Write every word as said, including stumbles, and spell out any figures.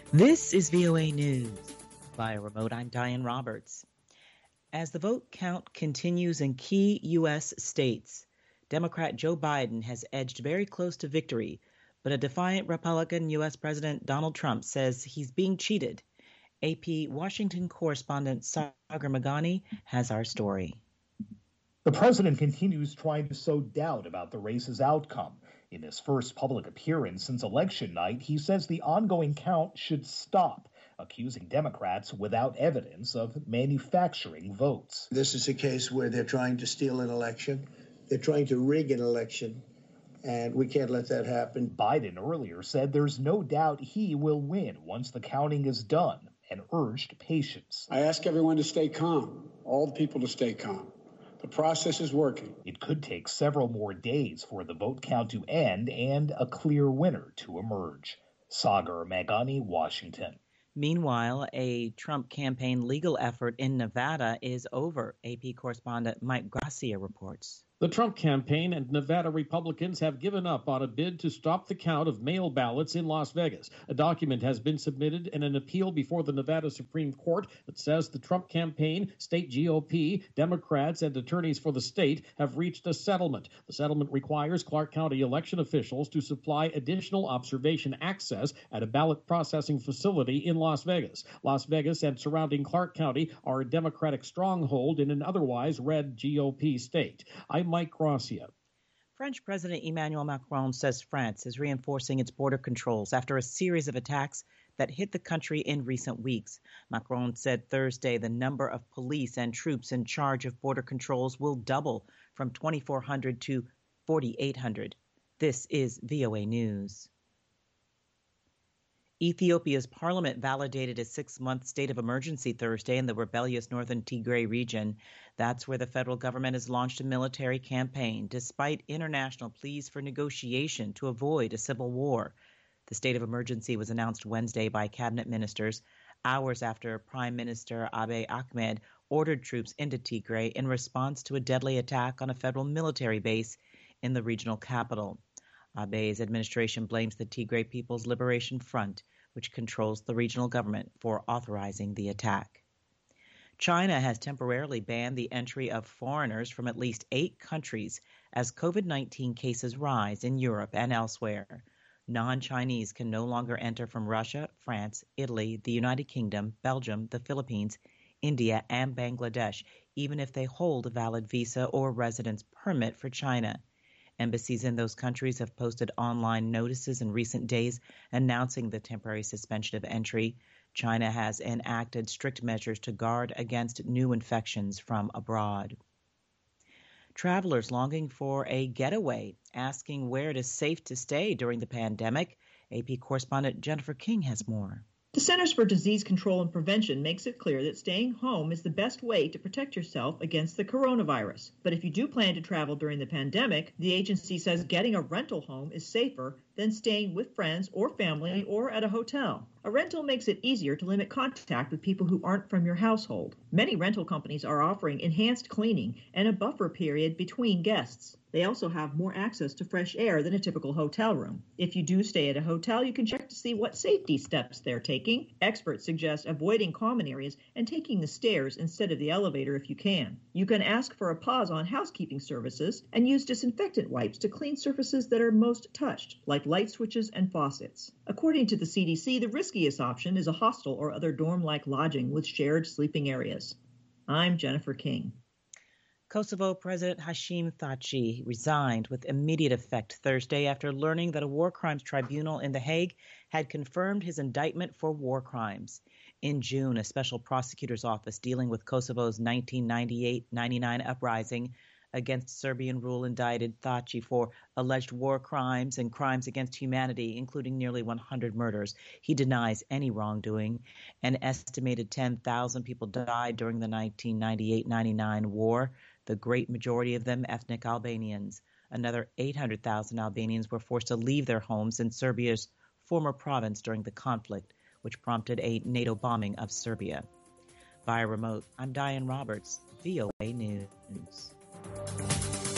This is V O A News. Via remote, I'm Diane Roberts. As the vote count continues in key U S states, Democrat Joe Biden has edged very close to victory, but a defiant Republican U S President Donald Trump says he's being cheated. A P Washington correspondent Sagar Meghani has our story. The president continues trying to sow doubt about the race's outcome. In his first public appearance since election night, he says the ongoing count should stop, accusing Democrats without evidence of manufacturing votes. This is a case where they're trying to steal an election. They're trying to rig an election, and we can't let that happen. Biden earlier said there's no doubt he will win once the counting is done and urged patience. I ask everyone to stay calm, all the people to stay calm. The process is working. It could take several more days for the vote count to end and a clear winner to emerge. Sagar Meghani, Washington. Meanwhile, a Trump campaign legal effort in Nevada is over. A P correspondent Mike Gracia reports. The Trump campaign and Nevada Republicans have given up on a bid to stop the count of mail ballots in Las Vegas. A document has been submitted in an appeal before the Nevada Supreme Court that says the Trump campaign, state G O P, Democrats, and attorneys for the state have reached a settlement. The settlement requires Clark County election officials to supply additional observation access at a ballot processing facility in Las Vegas. Las Vegas and surrounding Clark County are a Democratic stronghold in an otherwise red G O P state. I'm Mike Gracia. French President Emmanuel Macron says France is reinforcing its border controls after a series of attacks that hit the country in recent weeks. Macron said Thursday the number of police and troops in charge of border controls will double from twenty-four hundred to forty-eight hundred. This is V O A News. Ethiopia's parliament validated a six-month state of emergency Thursday in the rebellious northern Tigray region. That's where the federal government has launched a military campaign, despite international pleas for negotiation to avoid a civil war. The state of emergency was announced Wednesday by cabinet ministers, hours after Prime Minister Abiy Ahmed ordered troops into Tigray in response to a deadly attack on a federal military base in the regional capital. Abiy's administration blames the Tigray People's Liberation Front, which controls the regional government, for authorizing the attack. China has temporarily banned the entry of foreigners from at least eight countries as COVID nineteen cases rise in Europe and elsewhere. Non-Chinese can no longer enter from Russia, France, Italy, the United Kingdom, Belgium, the Philippines, India, and Bangladesh, even if they hold a valid visa or residence permit for China. Embassies in those countries have posted online notices in recent days announcing the temporary suspension of entry. China has enacted strict measures to guard against new infections from abroad. Travelers longing for a getaway, asking where it is safe to stay during the pandemic. A P correspondent Jennifer King has more. The Centers for Disease Control and Prevention makes it clear that staying home is the best way to protect yourself against the coronavirus. But if you do plan to travel during the pandemic, the agency says getting a rental home is safer than staying with friends or family or at a hotel. A rental makes it easier to limit contact with people who aren't from your household. Many rental companies are offering enhanced cleaning and a buffer period between guests. They also have more access to fresh air than a typical hotel room. If you do stay at a hotel, you can check to see what safety steps they're taking. Experts suggest avoiding common areas and taking the stairs instead of the elevator if you can. You can ask for a pause on housekeeping services and use disinfectant wipes to clean surfaces that are most touched, like light switches and faucets. According to the C D C, the riskiest option is a hostel or other dorm-like lodging with shared sleeping areas. I'm Jennifer King. Kosovo President Hashim Thaçi resigned with immediate effect Thursday after learning that a war crimes tribunal in The Hague had confirmed his indictment for war crimes. In June, a special prosecutor's office dealing with Kosovo's nineteen ninety-eight ninety-nine uprising against Serbian rule indicted Thaçi for alleged war crimes and crimes against humanity, including nearly one hundred murders. He denies any wrongdoing. An estimated ten thousand people died during the nineteen ninety-eight ninety-nine war, the great majority of them ethnic Albanians. Another eight hundred thousand Albanians were forced to leave their homes in Serbia's former province during the conflict, which prompted a NATO bombing of Serbia. Via remote, I'm Diane Roberts, V O A News.